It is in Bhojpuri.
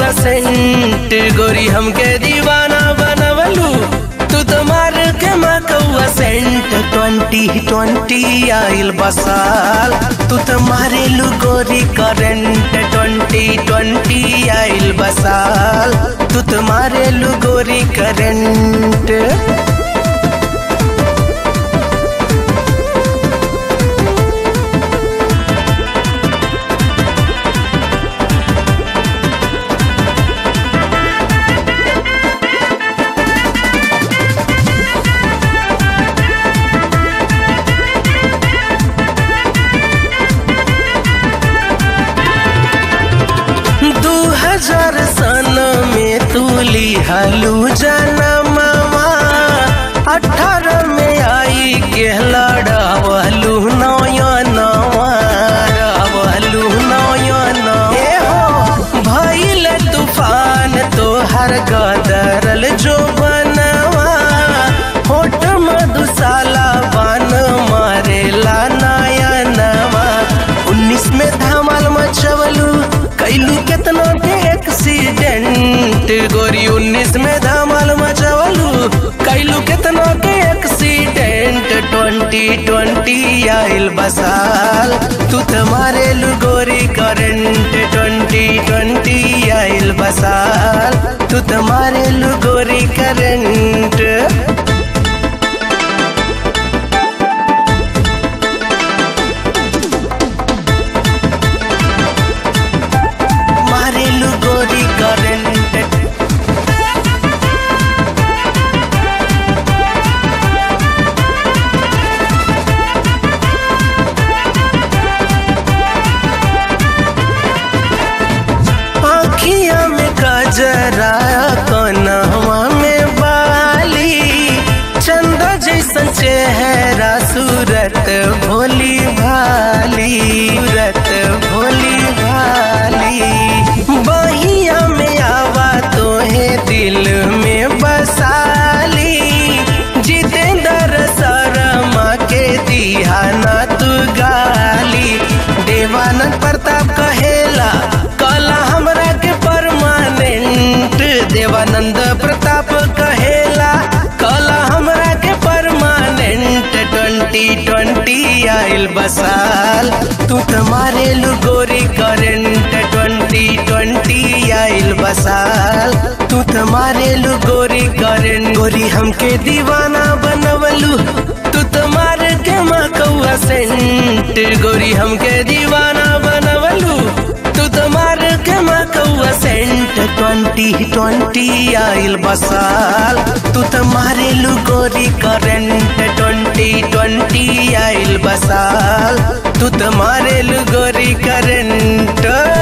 कौआ सेंट गोरी हमके दीवाना बनवलू तू तो मार के कौआ सेंट 2020 आइल बसाल तू तो मारेलू गोरी करेंट 2020 आइल बसाल तू तो मारेलू गोरी करेंट। सन में तूली हलू जनमवा 18 में आई के लड़ावलू नयनवा भइल तूफान तोहर गदरल जो बनवा होठ मधुशाला बन मरेला नयनवा 19 में धमाल मचवलू कैलू केतना के एक्सीडेंट गोरी 19 में धमाल मचवलू कैलू केतना के एक्सीडेंट 2020 आइल बसाल तू तो मारेलू गोरी करेंट 2020 आइल बसाल तू तो मारेलू गोरी करेंट। जरा कनवा में बाली चंदा जैसन चेहरा सूरत भोली भाली बहिया में आवा तोहे दिल में बसाली जितेंद्र शर्मा के दिहाना तू गाली देवानंद प्रताप कहेला कला हमरा के देवानंद प्रताप कहेला कला हमरा के परमानेंट 2020 आइल बसाल तू तो मारेलू गोरी करेंट 2020 आइल बसाल तू तो मारेलू गोरी करेंट गोरी हमके दीवाना बनवलू तू तो मार के कौआ सेंट गोरी हमके दीवाना बनवलू तू तो मार के कौआ सेंट 2020 आइल बसाल तू तो मारेलू गोरी करेंट 2020 आइल बसाल तू तो मारेलू गोरी करेंट।